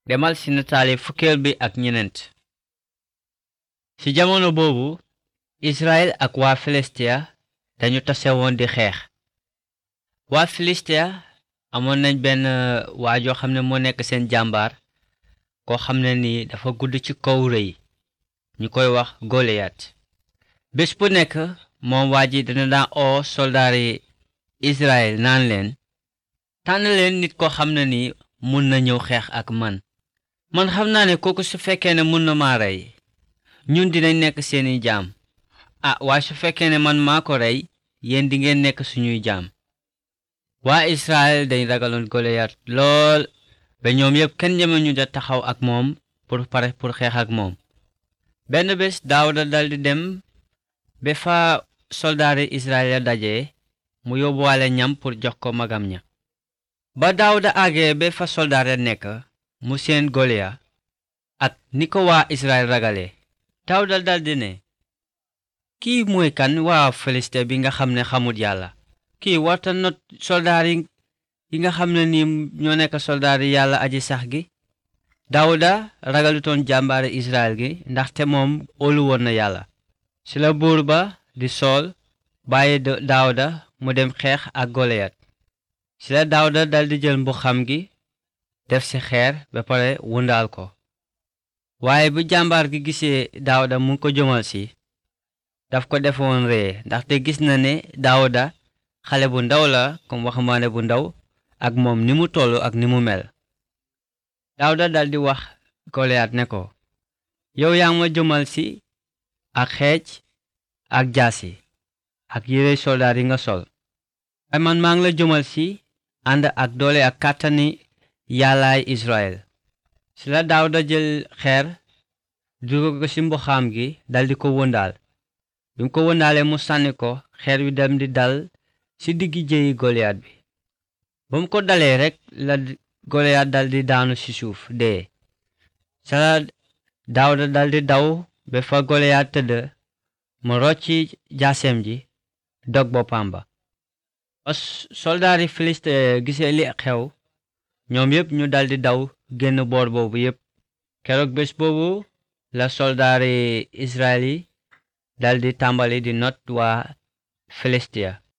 demal ci nataali fukkeel bi ak ñeneent. ci jamono boobu Israël ak waa Filistia dañu tase woon di xeex. waa Filistia amoon nañ benn waajoo xam ne moo nekk seen jàmbaar koo xam ne ni dafa gudd ci kaw rëy ñu koy wax Goliyat. bés bu nekk moom waa ji dina daan oo soldaari Israël naan leen tànn leen nit koo xam ne ni mun na ñëw xeex ak man xam naa ne kooku su fekkee ne mun na maa rey ñun dinañ nekk seeni jaam waaye su fekkee ne man maa ko rey yéen di ngeen nekk suñuy jaam. waa Israël dañ ragaloon Goliyat lool ba ñoom yépp kenn ñeme ñu da taxaw ak moom pour xeex ak moom. benn bés Daawuda daldi dem ba fa soldaari Israël ya daje mu yóbbuwaale ñam pour jox ko magam ña. ba Daawuda àggee ba fa soldaar ya nekk mu seen Goliyat ak ni ko waa Israël ragale. Daawuda daldi ne kii mooy kan waa Filiste bi nga xam ne xamut yàlla kii warta not soldaar yi nga xam ne ni ñoo nekk soldaar yi yàlla aji sax gi. Daawuda ragalutoon jàmbaari Israël gi ndaxte moom óolu woon na yàlla. ci la buur ba di Sool bàyyi Daawuda mu dem xeex ak Goliyat. ci la Daawuda daldi jël mbuxam gi def ci xeer ba pare wundaal ko. waaye bu jàmbaar gi gisee Daawuda mu ngi ko jëmal si daf ko defoon ree ndaxte gis na ne Daawuda xale bu ndaw la comme waxambaane bu ndaw ak moom ni mu tollu ak ni mu mel. Daawuda daldi wax Goliyat ne ko yow yaa ma jëmal si ak xeej ak jaasi ak yére soldaar yi nga sol waaye man maa ngi la jëmal si ànd ak doole ak kàttani yàllaay Israël. ci la Daawuda jël xeer dugal ko ci mbuxam gi daldi ko wëndaal. bi mu ko wëndaalee mu sànni ko xeer wi dem di dal ci diggi jéyi Goliyat bi. ba mu ko dalee rekk la Goliyat daldi daanu ci suuf dee. ci la Daawuda daldi daw ba fa Goliyat tëdd mu rocci jaaseem ji dog boppam ba. ba soldaari Filiste gisee li xew ñoom yépp ñu daldi daw génn boor boobu yépp. keroog bés boobu la soldaari Israël yi daldi tàmbali di not waa Filistia.